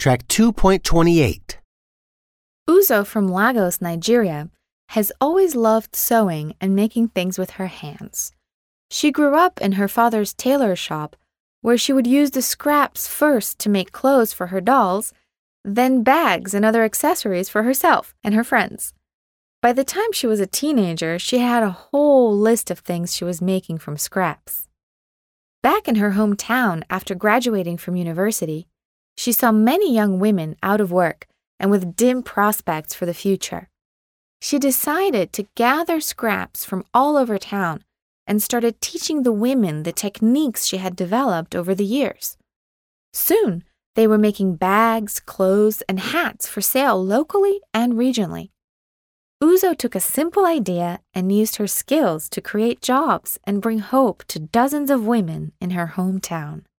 Track 2.28. Uzo from Lagos, Nigeria, has always loved sewing and making things with her hands. She grew up in her father's tailor shop, where she would use the scraps first to make clothes for her dolls, then bags and other accessories for herself and her friends. By the time she was a teenager, she had a whole list of things she was making from scraps. Back in her hometown after graduating from university, she saw many young women out of work and with dim prospects for the future. She decided to gather scraps from all over town and started teaching the women the techniques she had developed over the years. Soon, they were making bags, clothes, and hats for sale locally and regionally. Uzo took a simple idea and used her skills to create jobs and bring hope to dozens of women in her hometown.